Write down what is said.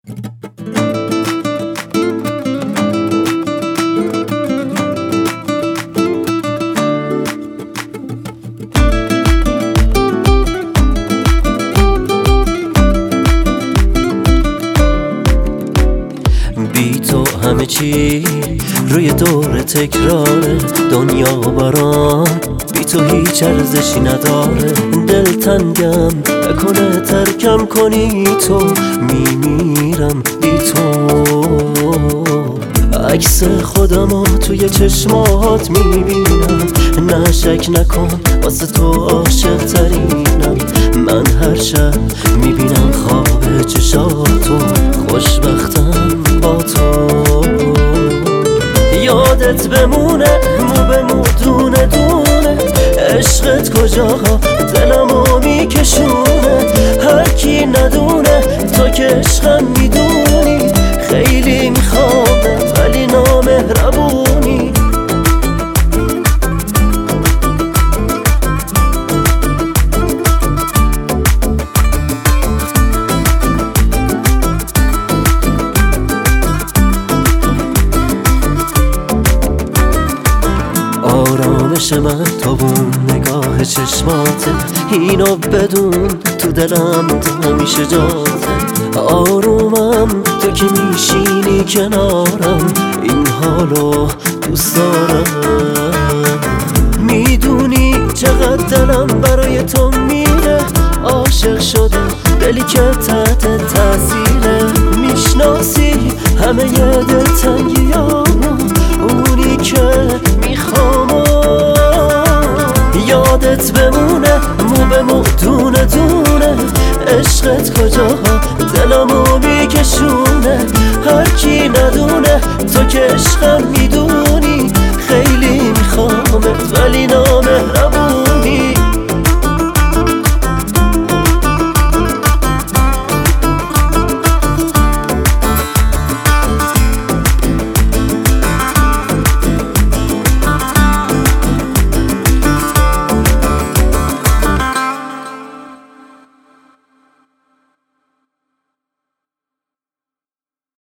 بی تو همه چی روی دور تکراره، دنیا برام بی تو هیچ ارزشی نداره. دلتنگم نکنه ترکم کنی تو، میمیرم بی تو. عکس خودمو توی چشمات میبینم، نه شک نکن واسه تو عاشق ترینم. من هر شب میبینم خواب چشاتو، خوشبختم با تو. یادت بمونه مو به مو دونه دونه، عشقت کجا دلمو میکشونه. هر کی ندونه تو که عشقم میدونی، خیلی میخوامت ولی نامهربونی. آرامش من تو بون نگاه چشماته، اینو بدون تو دلم تو همیشه جاته. آرومم تو که میشینی کنارم، این حالو دوست دارم. میدونی چقدر دلم برای تو میره، عاشق شده دلی که تحت تاثیره. میشناسی همه ی دلتنگیامو، اونی که میخوام. یادت بمونه مو به مو دونه دونه، عشقت کجا دلمو میکشونه. هر کی ندونه تو که عشقم میدونی، خیلی میخوامت ولی